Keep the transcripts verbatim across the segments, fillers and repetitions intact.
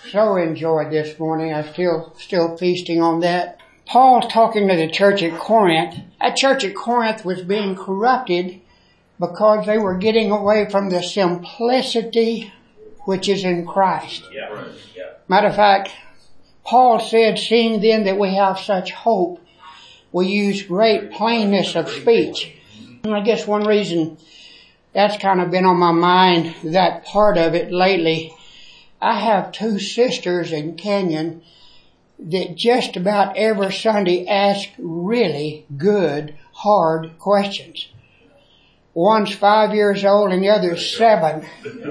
so enjoyed this morning. I'm still, still feasting on that. Paul's talking to the church at Corinth. That church at Corinth was being corrupted because they were getting away from the simplicity which is in Christ. Yeah, right. Yeah. Matter of fact, Paul said, seeing then that we have such hope, we use great plainness of speech. And I guess one reason that's kind of been on my mind, that part of it lately, I have two sisters in Kenyon that just about every Sunday ask really good, hard questions. One's five years old and the other's seven.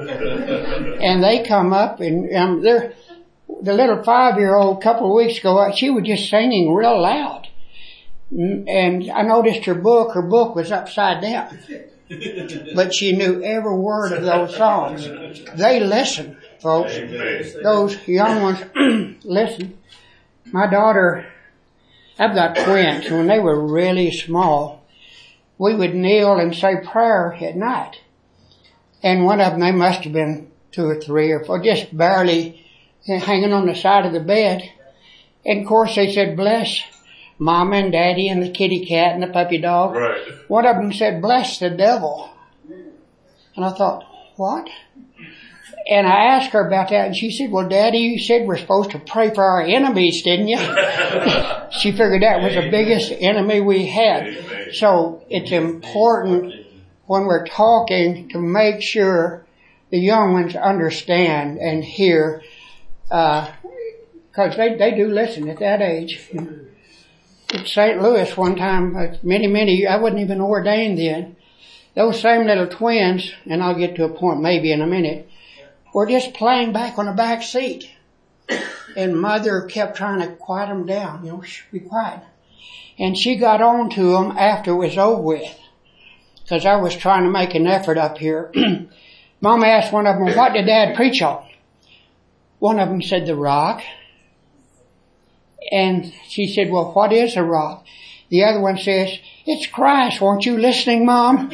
And they come up and um, they're, the little five-year-old a couple of weeks ago, she was just singing real loud. And I noticed her book, her book was upside down. But she knew every word of those songs. They listen, folks. Those young ones listen. My daughter, I've got twins, when they were really small, we would kneel and say prayer at night. And one of them, they must have been two or three or four, just barely hanging on the side of the bed. And of course they said, bless Mama and Daddy and the kitty cat and the puppy dog. Right. One of them said, bless the devil. And I thought, what? And I asked her about that, and she said, well, Daddy, you said we're supposed to pray for our enemies, didn't you? She figured that was the biggest enemy we had. So it's important when we're talking to make sure the young ones understand and hear, uh, cause they, they do listen at that age. At Saint Louis one time, many, many, I wasn't even ordained then. Those same little twins, and I'll get to a point maybe in a minute, were just playing back on the back seat. And Mother kept trying to quiet them down, you know, shh, be quiet. And she got on to them after it was over with. Cause I was trying to make an effort up here. Mom asked one of them, what did Dad preach on? One of them said, the rock. And she said, well, what is a rock? The other one says, it's Christ. Weren't you listening, Mom?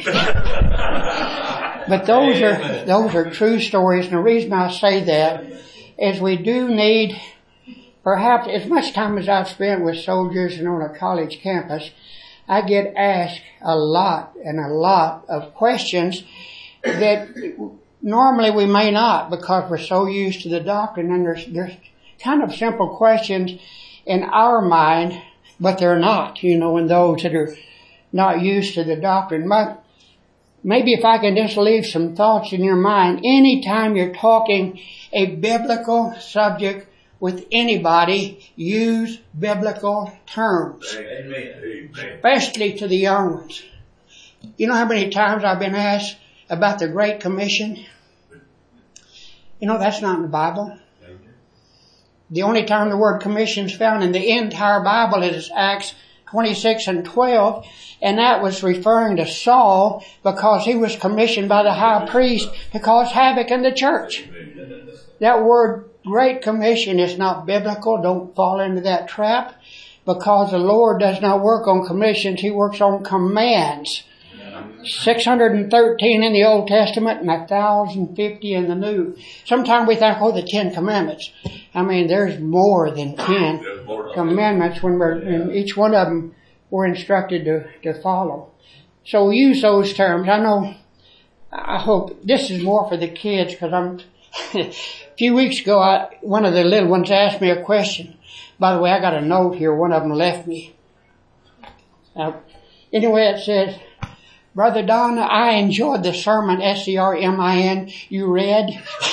But those are, those are true stories. And the reason I say that is we do need, perhaps as much time as I've spent with soldiers and on a college campus, I get asked a lot and a lot of questions that normally we may not because we're so used to the doctrine, and there's, there's kind of simple questions in our mind, but they're not, you know, in those that are not used to the doctrine. My, maybe if I can just leave some thoughts in your mind, anytime you're talking a biblical subject with anybody, use biblical terms. Amen. Especially to the young ones. You know how many times I've been asked about the Great Commission? You know, that's not in the Bible. The only time the word commission is found in the entire Bible is Acts twenty-six and twelve, and that was referring to Saul because he was commissioned by the high priest to cause havoc in the church. That word Great Commission is not biblical. Don't fall into that trap, because the Lord does not work on commissions. He works on commands. six hundred thirteen in the Old Testament and one thousand fifty in the New. Sometimes we think, oh, the Ten Commandments. I mean, there's more than ten commandments when we're, and each one of them we're instructed to, to follow. So we use those terms. I know, I hope this is more for the kids, because I'm, a few weeks ago, I, one of the little ones asked me a question. By the way, I got a note here. One of them left me. Uh, anyway, it says, Brother Don, I enjoyed the sermon, S E R M I N, you read.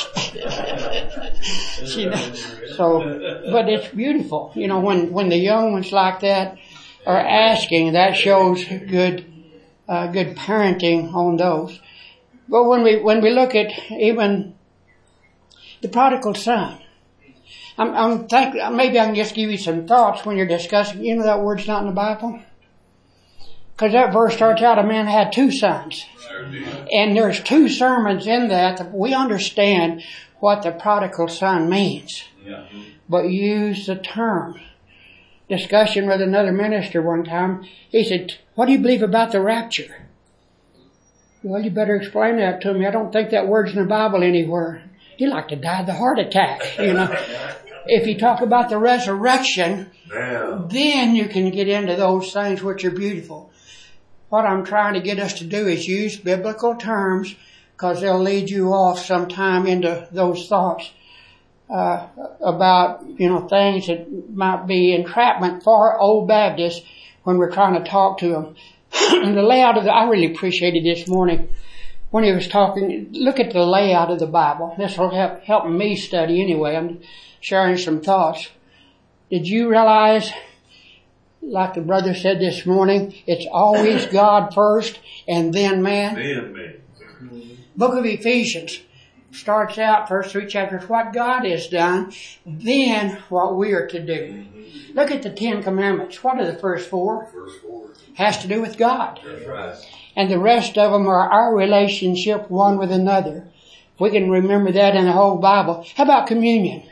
So, but it's beautiful. You know, when, when the young ones like that are asking, that shows good, uh, good parenting on those. But when we, when we look at even the prodigal son, I'm, I'm think, maybe I can just give you some thoughts when you're discussing, you know that word's not in the Bible? Because that verse starts out, a man had two sons. And there's two sermons in that that we understand what the prodigal son means. Yeah. But use the term. Discussion with another minister one time. He said, what do you believe about the rapture? Well, you better explain that to me. I don't think that word's in the Bible anywhere. he like to die of the heart attack, you know. If you talk about the resurrection, yeah. then you can get into those things which are beautiful. What I'm trying to get us to do is use biblical terms, because they'll lead you off sometime into those thoughts uh, about, you know, things that might be entrapment for old Baptists when we're trying to talk to them. And the layout of the, I really appreciated this morning when he was talking. Look at the layout of the Bible. This will help, help me study anyway. I'm sharing some thoughts. Did you realize, like the brother said this morning, it's always God first and then man? Then man. Book of Ephesians starts out, first three chapters, what God has done, then what we are to do. Look at the Ten Commandments. What are the first four? First four. Has to do with God. That's right. And the rest of them are our relationship one with another. If we can remember that in the whole Bible. How about communion?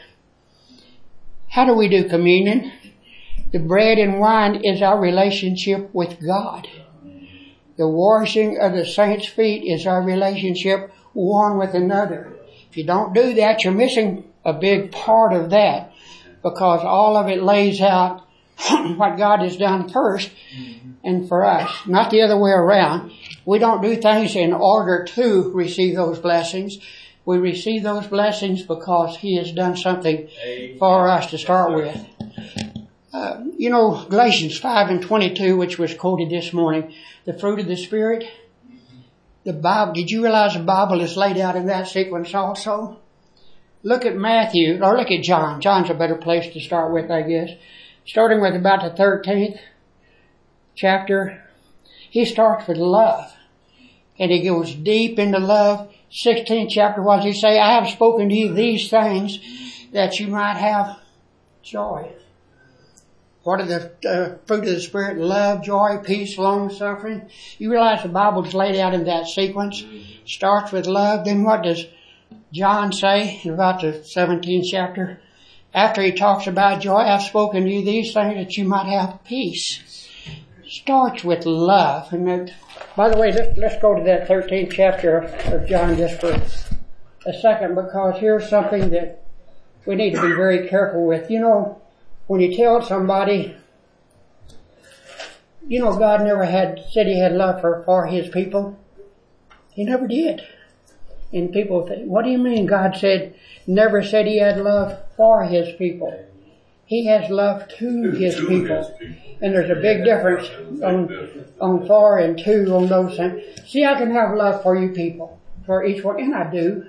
How do we do communion? The bread and wine is our relationship with God. The washing of the saints' feet is our relationship one with another. If you don't do that, you're missing a big part of that, because all of it lays out what God has done first and for us, not the other way around. We don't do things in order to receive those blessings. We receive those blessings because He has done something for us to start with. Uh, you know, Galatians five and twenty-two, which was quoted this morning, the fruit of the Spirit. The Bible, did you realize the Bible is laid out in that sequence also? Look at Matthew, or look at John. John's a better place to start with, I guess. Starting with about the thirteenth chapter, he starts with love. And he goes deep into love. sixteenth chapter, what does he say? I have spoken to you these things that you might have joy. What are the uh, fruit of the Spirit? Love, joy, peace, long-suffering. You realize the Bible's laid out in that sequence. Starts with love. Then what does John say in about the seventeenth chapter? After he talks about joy, I've spoken to you these things that you might have peace. Starts with love. And that, by the way, let's, let's go to that thirteenth chapter of, of John just for a second, because here's something that we need to be very careful with. You know, when you tell somebody, you know, God never had said He had love for, for His people. He never did. And people think, what do you mean God said, never said He had love for His people? He has love to His people. And there's a big difference on, on for and to on those things. See, I can have love for you people, for each one, and I do.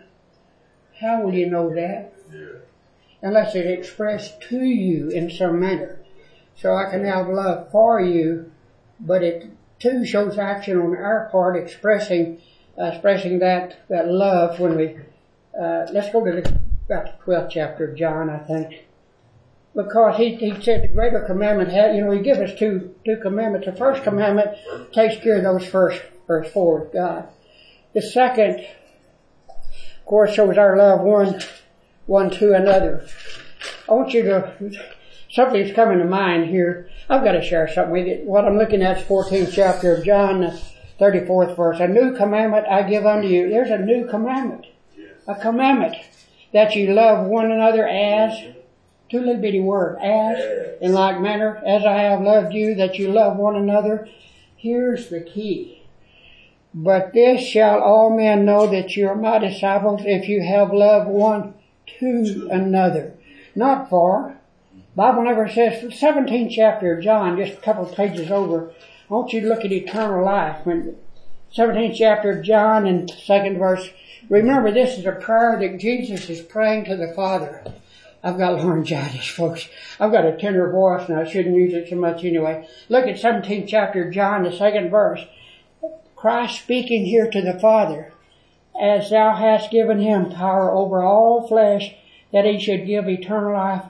How will you know that? Unless it's expressed to you in some manner. So I can have love for you, but it too shows action on our part, expressing uh, expressing that that love when we. Uh, let's go to the, about the twelfth chapter of John, I think, because he he said the greater commandment had, you know, He gives us two two commandments. The first commandment takes care of those first first four with God. The second, of course, shows our love one. one to another. I want you to, something's coming to mind here. I've got to share something with you. What I'm looking at is fourteenth chapter of John, the thirty-fourth verse. A new commandment I give unto you. There's a new commandment. A commandment that you love one another as, two little bitty words, as, in like manner, as I have loved you, that you love one another. Here's the key. But this shall all men know that you are my disciples if you have love one to another. Not for. Bible never says, the seventeenth chapter of John, just a couple of pages over, I want you to look at eternal life. When seventeenth chapter of John and second verse, remember this is a prayer that Jesus is praying to the Father. I've got laryngitis, folks. I've got a tender voice and I shouldn't use it so much anyway. Look at seventeenth chapter of John, the second verse. Christ speaking here to the Father. As thou hast given Him power over all flesh, that He should give eternal life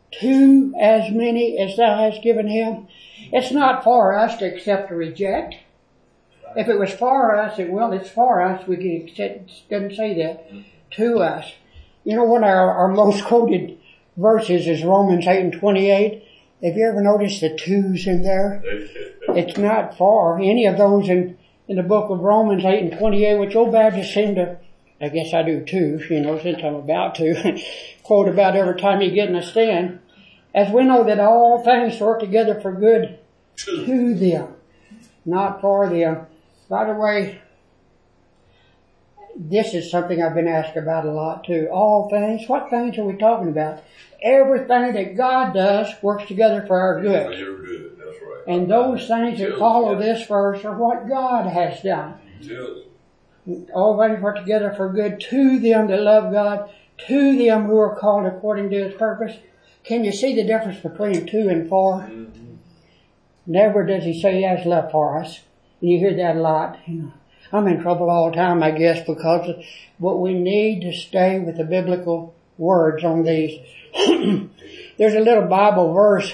to as many as thou hast given Him. It's not for us to accept or reject. If it was for us, it will. It's for us. We can accept. It doesn't say that. To us. You know, one of our, our most quoted verses is Romans eight and twenty-eight. Have you ever noticed the twos in there? It's not for any of those in in the book of Romans eight and twenty-eight, which old Baptists seem to, I guess I do too, you know, since I'm about to quote about every time you get in a stand. As we know that all things work together for good to them, not for them. By the way, this is something I've been asked about a lot too. All things, what things are we talking about? Everything that God does works together for our good. You're good, that's right. And those things that follow this verse are what God has done. All things work together for good to them that love God, to them who are called according to His purpose. Can you see the difference between two and four? Mm-hmm. Never does He say He has love for us. And you hear that a lot. You know, I'm in trouble all the time, I guess, because of what we need to stay with the biblical words on these. There's a little Bible verse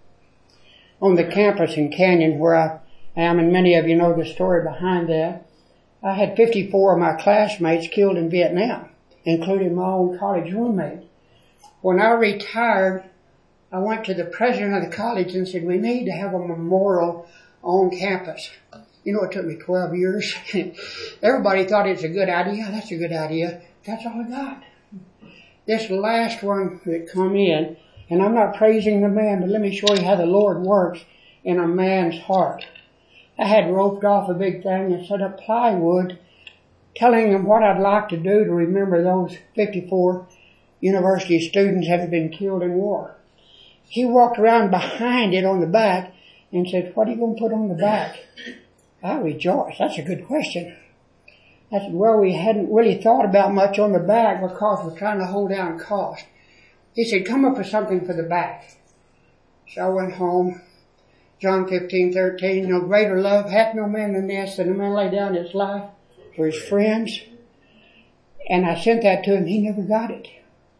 on the campus in Canyon where I am, and many of you know the story behind that. I had fifty-four of my classmates killed in Vietnam, including my own college roommate. When I retired, I went to the president of the college and said, we need to have a memorial on campus. You know, it took me twelve years. Everybody thought it was a good idea. That's a good idea. That's all I got. This last one that come in, and I'm not praising the man, but let me show you how the Lord works in a man's heart. I had roped off a big thing and set up plywood, telling him what I'd like to do to remember those fifty-four university students that had been killed in war. He walked around behind it on the back and said, what are you going to put on the back? I rejoiced. That's a good question. I said, well, we hadn't really thought about much on the back because we're trying to hold down cost. He said, come up with something for the back. So I went home. John fifteen thirteen, no greater love hath no man than this, than a man lay down his life for his friends. And I sent that to him. He never got it.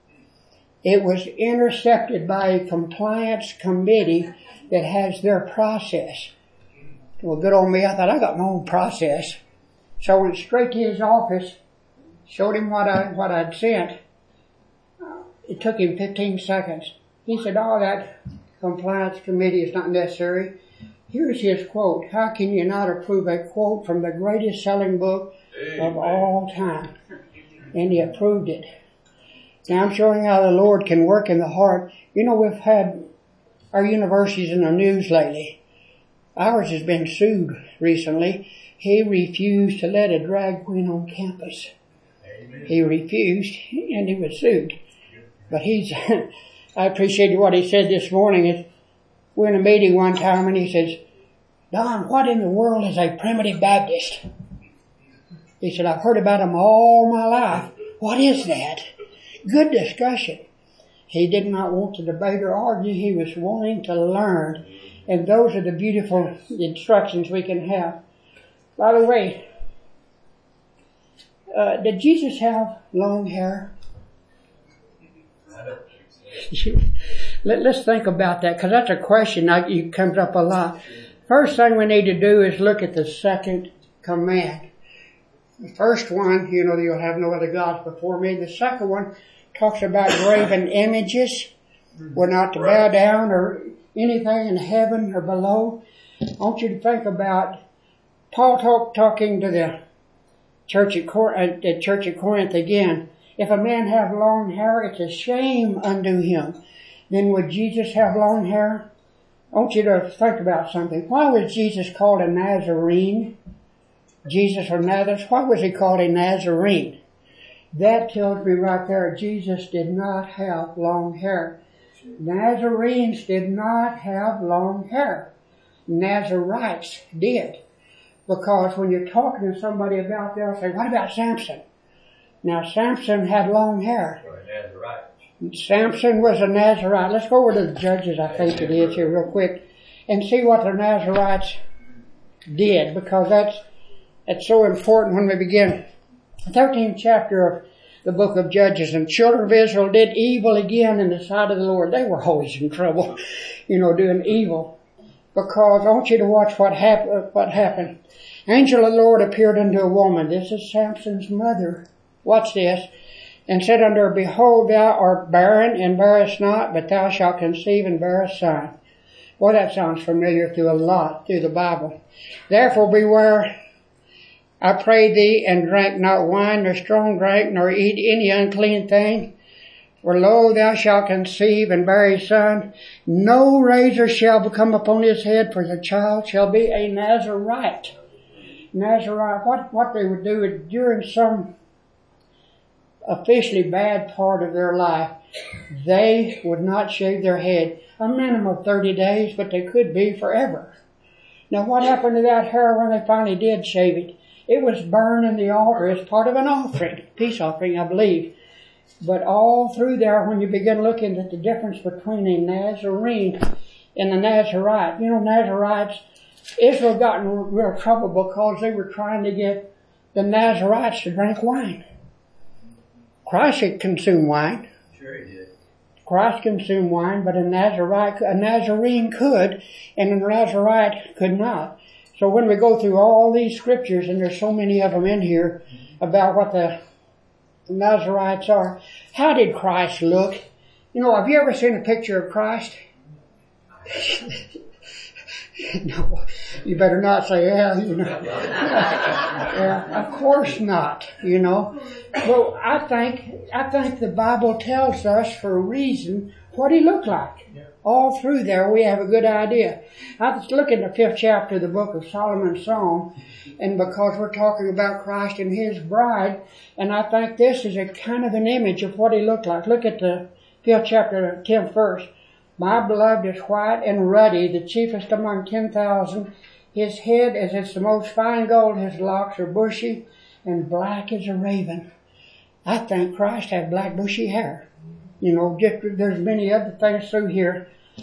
It was intercepted by a compliance committee that has their process. Well, good old me, I thought I got my own process. So I went straight to his office, showed him what I, what I'd sent. It took him fifteen seconds. He said, oh, that compliance committee is not necessary. Here's his quote. How can you not approve a quote from the greatest selling book Amen. Of all time? And he approved it. Now I'm showing how the Lord can work in the heart. You know, we've had our universities in the news lately. Ours has been sued recently. He refused to let a drag queen on campus. Amen. He refused, and he was sued. But he's, I appreciated what he said this morning. We're in a meeting one time, and he says, Don, what in the world is a primitive Baptist? He said, I've heard about them all my life. What is that? Good discussion. He did not want to debate or argue. He was wanting to learn. And those are the beautiful instructions we can have. By the way, uh, did Jesus have long hair? Let, let's think about that, because that's a question that comes up a lot. First thing we need to do is look at the second command. The first one, you know, you'll have no other gods before me. The second one talks about graven images. We're not to bow down or anything in heaven or below. I want you to think about Paul talk, talking to the church at, Cor- uh, the church at Corinth again. If a man have long hair, it's a shame unto him. Then would Jesus have long hair? I want you to think about something. Why was Jesus called a Nazarene? Jesus or Nazareth, why was he called a Nazarene? That tells me right there, Jesus did not have long hair. Nazarenes did not have long hair. Nazarites did. Because when you're talking to somebody about that, they'll say, what about Samson? Now, Samson had long hair. Samson was a Nazarite. Let's go over to the Judges, I think it is, here real quick, and see what the Nazarites did, because that's It's so important when we begin. The thirteenth chapter of the book of Judges. And children of Israel did evil again in the sight of the Lord. They were always in trouble, you know, doing evil. Because I want you to watch what, hap- what happened. Angel of the Lord appeared unto a woman. This is Samson's mother. Watch this. And said unto her, Behold, thou art barren and bearest not, but thou shalt conceive and bear a son. Well, that sounds familiar through a lot, through the Bible. Therefore beware I pray thee, and drink not wine, nor strong drink, nor eat any unclean thing. For lo, thou shalt conceive and bear a son. No razor shall become upon his head, for the child shall be a Nazarite. Nazarite, what, what they would do is during some officially bad part of their life, they would not shave their head. A minimum of thirty days, but they could be forever. Now what happened to that hair when they finally did shave it? It was burned in the altar as part of an offering, peace offering, I believe. But all through there, when you begin looking at the difference between a Nazarene and a Nazarite, you know, Nazarites, Israel got in real trouble because they were trying to get the Nazarites to drink wine. Christ had consumed wine. Sure he did. Christ consumed wine, but a Nazarite, a Nazarene could, and a Nazarite could not. So when we go through all these scriptures, and there's so many of them in here about what the Nazarites are, how did Christ look? You know, have you ever seen a picture of Christ? No, you better not say, yeah, you know. Yeah, of course not, you know. Well, I think, I think the Bible tells us for a reason what he looked like. All through there we have a good idea. I was looking at the fifth chapter of the book of Solomon's Song, and because we're talking about Christ and his bride, and I think this is a kind of an image of what he looked like. Look at the fifth chapter, tenth verse. My beloved is white and ruddy, the chiefest among ten thousand. His head is as the most fine gold, his locks are bushy, and black as a raven. I think Christ had black bushy hair. You know, just, there's many other things through here.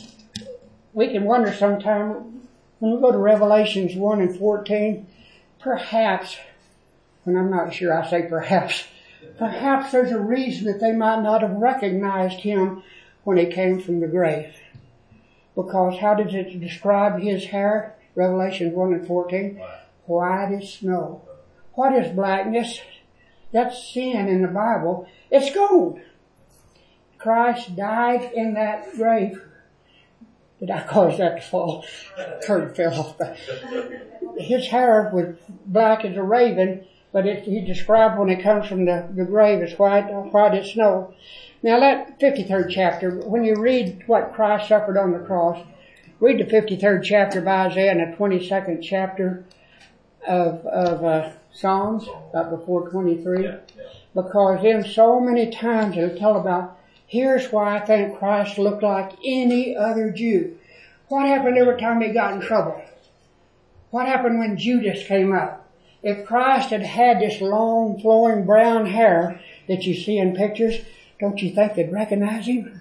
We can wonder sometime, when we go to Revelations one and fourteen, perhaps, and I'm not sure I say perhaps, perhaps there's a reason that they might not have recognized him when he came from the grave. Because how does it describe his hair? Revelations one and fourteen. White as snow. What is blackness? That's sin in the Bible. It's gold. Christ died in that grave. Did I cause that to fall? Curtain fell off. His hair was black as a raven, but it, he described when it comes from the, the grave as white, white as snow. Now that fifty-third chapter, when you read what Christ suffered on the cross, read the fifty-third chapter of Isaiah and the twenty-second chapter of, of uh, Psalms, about before twenty-three. Yeah, yeah. Because in so many times it'll tell about, here's why I think Christ looked like any other Jew. What happened every time he got in trouble? What happened when Judas came up? If Christ had had this long flowing brown hair that you see in pictures, don't you think they'd recognize him?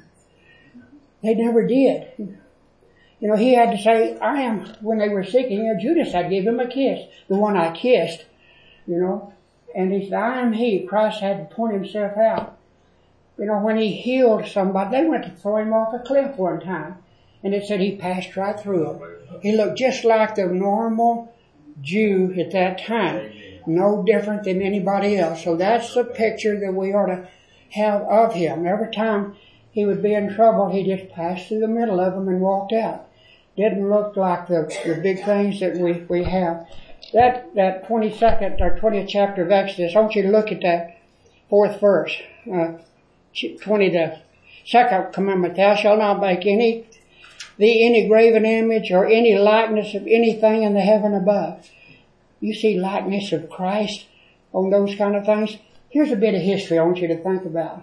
They never did. You know, he had to say, I am, when they were seeking him, Judas had give him a kiss, the one I kissed, you know. And he said, I am he. Christ had to point himself out. You know, when he healed somebody, they went to throw him off a cliff one time. And it said he passed right through them. He looked just like the normal Jew at that time. No different than anybody else. So that's the picture that we ought to have of him. Every time he would be in trouble, he just passed through the middle of them and walked out. Didn't look like the, the big things that we, we have. That, that twenty-second or twentieth chapter of Exodus, I want you to look at that fourth verse. Uh, twenty, the second commandment, thou shalt not make any, thee any graven image or any likeness of anything in the heaven above. You see likeness of Christ on those kind of things. Here's a bit of history I want you to think about.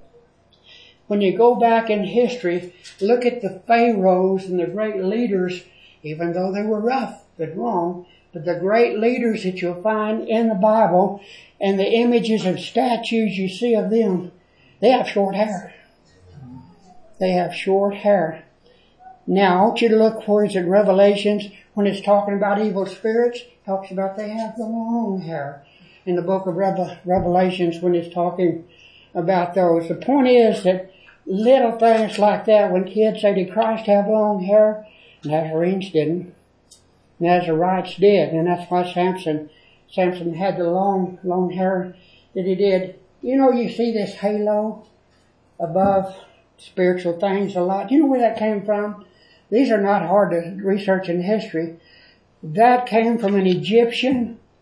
When you go back in history, look at the pharaohs and the great leaders, even though they were rough but wrong, but the great leaders that you'll find in the Bible and the images of statues you see of them, they have short hair. They have short hair. Now, I want you to look for it in Revelations, when it's talking about evil spirits, talks about they have the long hair. In the book of Revel- Revelations, when it's talking about those. The point is that little things like that, when kids say, did Christ have long hair? Nazarenes didn't. Nazarites did, and that's why Samson, Samson had the long, long hair that he did. You know, you see this halo above spiritual things a lot. Do you know where that came from? These are not hard to research in history. That came from an Egyptian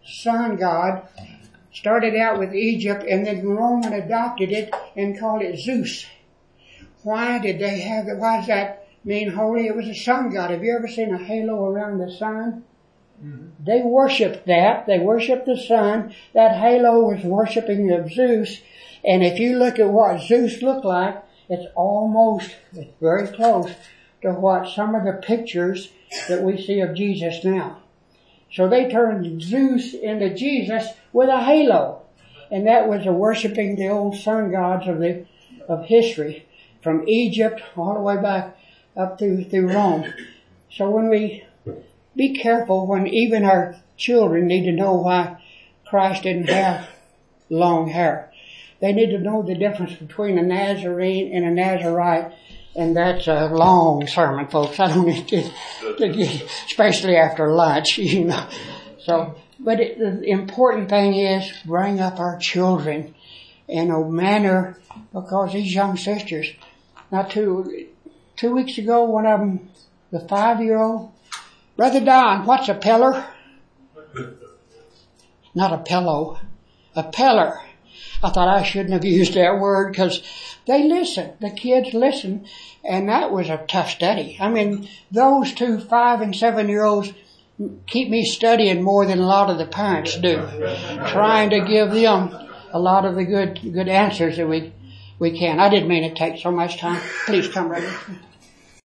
sun god. Started out with Egypt, and then Roman adopted it and called it Zeus. Why did they have it? Why does that mean holy? It was a sun god. Have you ever seen a halo around the sun? Mm-hmm. They worshipped that. They worshipped the sun. That halo was worshipping of Zeus. And if you look at what Zeus looked like, it's almost, it's very close to what some of the pictures that we see of Jesus now. So they turned Zeus into Jesus with a halo. And that was a worshiping the old sun gods of the, of history, from Egypt all the way back up through, through Rome. So when we, be careful when even our children need to know why Christ didn't have long hair. They need to know the difference between a Nazarene and a Nazarite. And that's a long sermon, folks. I don't need to, to get, especially after lunch, you know. So, but it, the important thing is bring up our children in a manner, because these young sisters. Now, two two weeks ago, one of them, the five-year-old, Brother Don, what's a pillar? Not a pillow, a pillar. I thought I shouldn't have used that word because they listen. The kids listen, and that was a tough study. I mean, those two five and seven year olds keep me studying more than a lot of the parents do, trying to give them a lot of the good good answers that we we can. I didn't mean to take so much time. Please come right in.